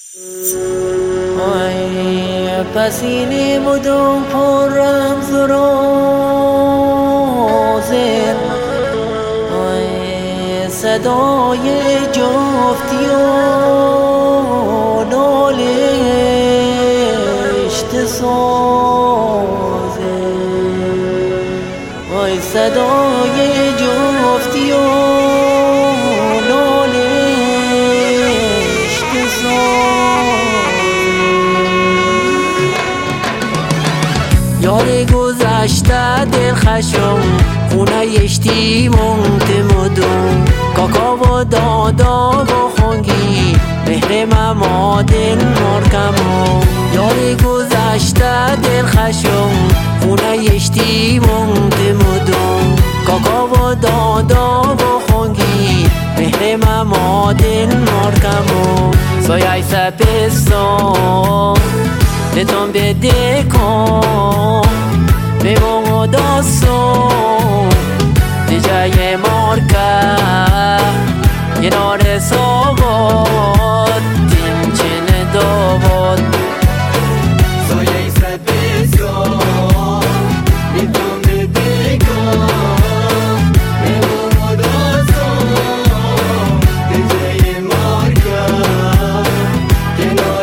پسینه مدام پر رمز و رازن، صدای جفتی و نالشت سازه، صدای جفتی و نالشت سازه. یار گذشته دلخشم خونه یشتی منتمدم، کاکا و دادا و خونگی مهر ممادن مرکمم. یار گذشته دلخشم خونه یشتی منتمدم، کاکا و دادا و خونگی مهر ممادن مرکمم. سایه سپستان دتون بده کن به ما داستان دیجای مارکه یه نار سواد دیم چنه داواد. سایه سپستان دتون بده کن به ما داستان دیجای مارکه یه نار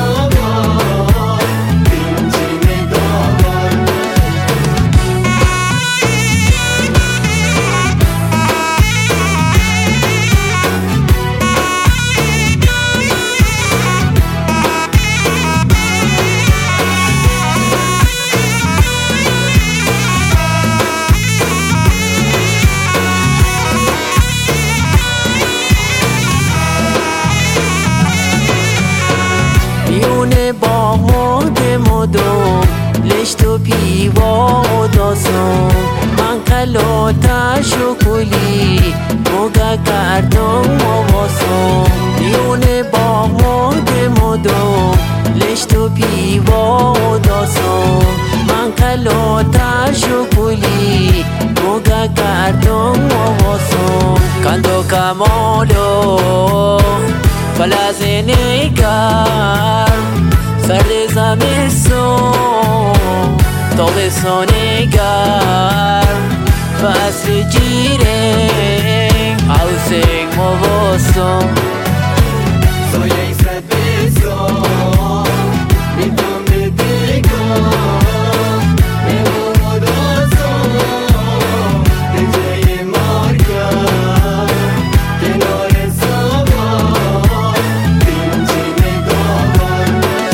با مدم لشت و پیوا و داستان، من کلاتش و کلی موگه کردم و واسم. میونه با مدم لشت و پیوا و داستان، من کلاتش و کلی موگه کردم و واسم. کندو کمالو فلز نگر سرد زمستان تابستان گرم فصل جیره عوضک مواسم. سایه سپستان میتونم بده کن به ما داستان دیجای مارکه کنار سواد دیم چینه داواد.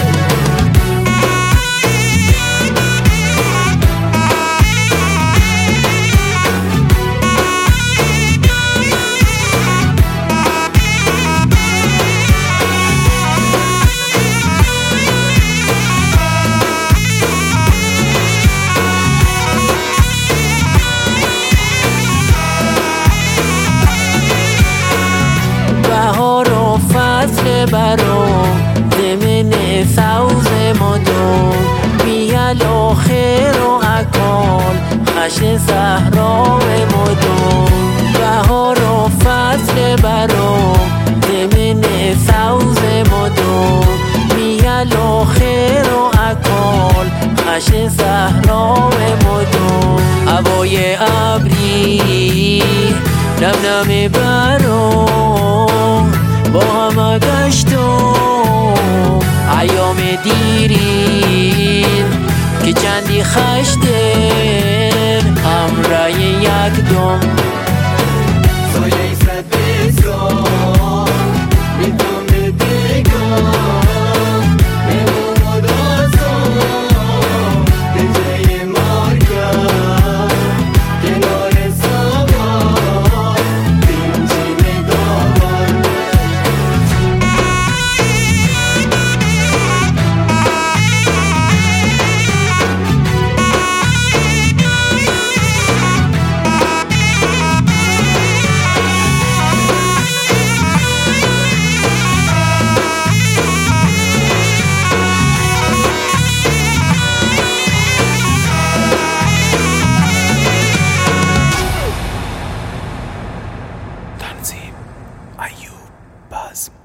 برام زمین سوز مدام میال آخر و اکال خشن صحرا و مدام. بهار و فصل برام زمین سوز مدام میال آخر و اکال خشن صحرا و مدام. هوای ابری نم برام با همه گشتم ایام دیرین که چندی خشتن همراه یک دم. سایه سپستان میتونم بده کن به ما داستان دیجای مارکه کنار سواد دیم چینه داواد. تنظیم ایوب بزم.